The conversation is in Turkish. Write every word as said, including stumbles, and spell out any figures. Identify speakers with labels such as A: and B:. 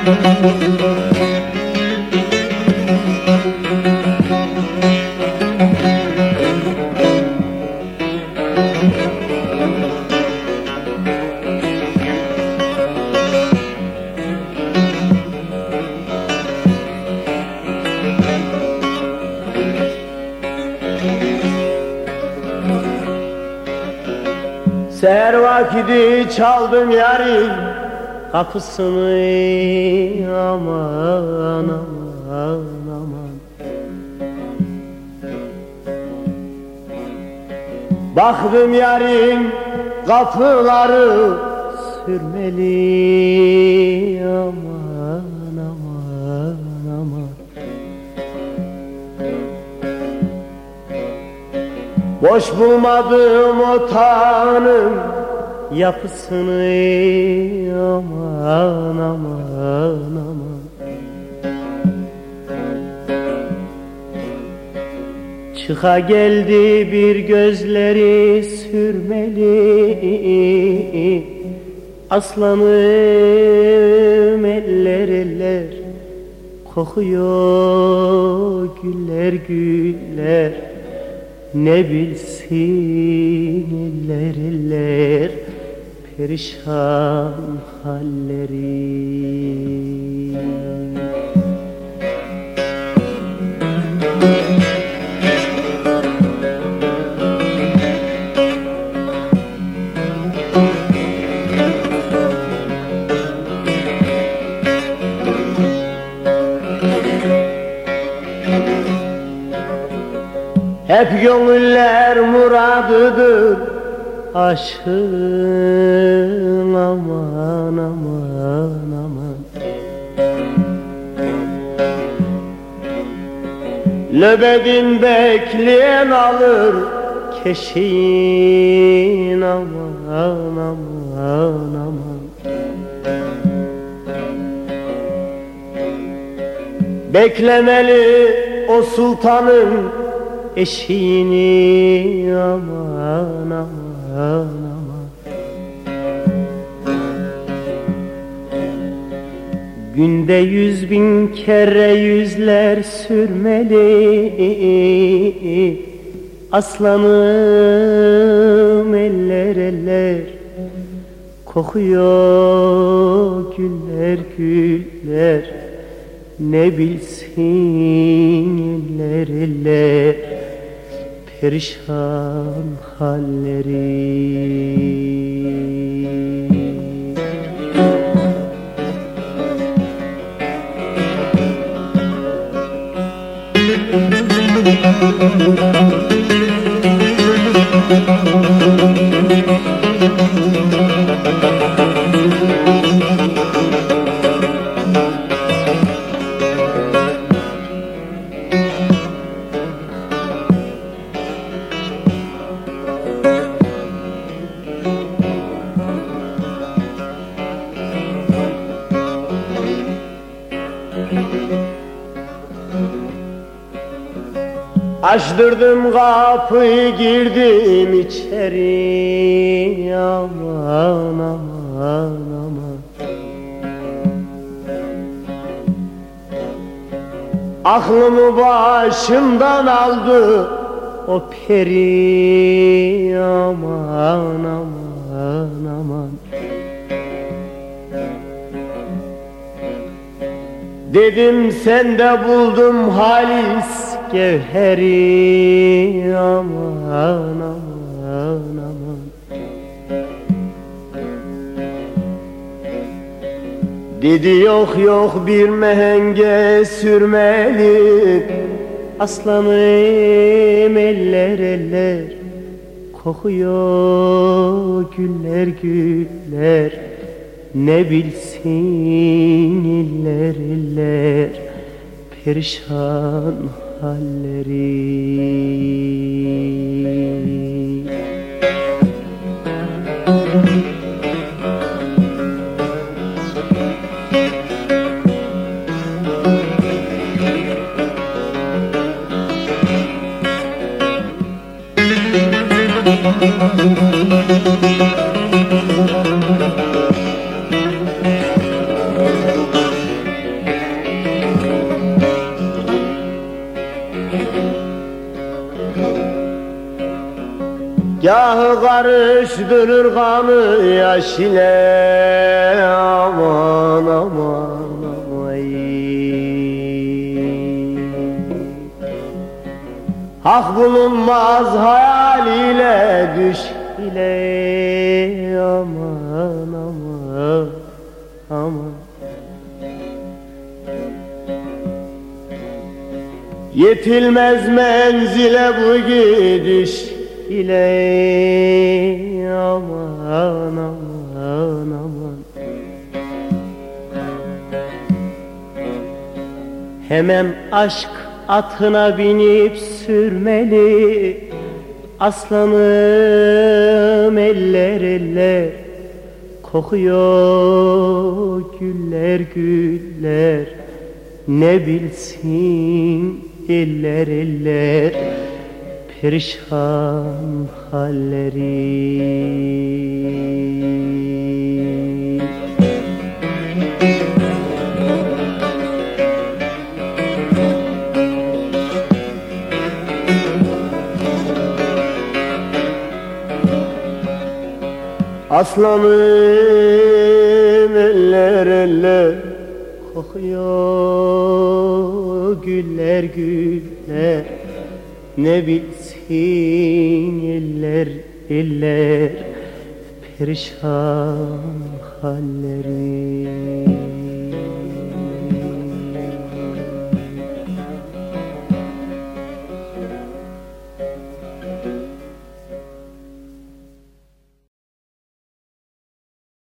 A: Seher vakidi çaldım yarim kapısını, aman aman aman. Baktım yarim kapıları sürmeli, aman aman aman. Boş bulmadım otağının yapısını, aman aman aman. Çıka geldi bir gözleri sürmeli, aslanım eller eller kokuyor güller güller. Ne bilsin eller eller perişan halleri. Hep gönüller muradıdır aşkın, aman aman aman. Löbedin bekleyen alır keşin, aman aman aman. Beklemeli o sultanın eşiğini, aman aman aman. Günde yüz bin kere yüzler sürmeli, aslanım eller eller kokuyor güller güller. Ne bilsin eller eller perişan halleri. Açtırdım kapıyı girdim içeri, aman aman aman. Aklımı başımdan aldı o peri, aman aman aman. Dedim sende buldum halis gevheri, aman aman aman. Dedi yok yok bir mehenge sürmeli, aslanım eller eller kokuyor güller güller. Ne bilsin iller iller perişan halleri. Gahı karıştırır kanı yaş ile. Aman aman aman. Hak bulunmaz hayaliyle düş ile. Aman aman aman. Yetilmez menzile bu gidiş ile. Aman aman aman. Hemen aşk atına binip sürmeli. Aslanım eller eller. Kokuyor güller güller. Ne bilsin eller eller perişan halleri. Aslanım eller eller. Kokuyor güller güller. Ne bilsin eller eller perişan halleri.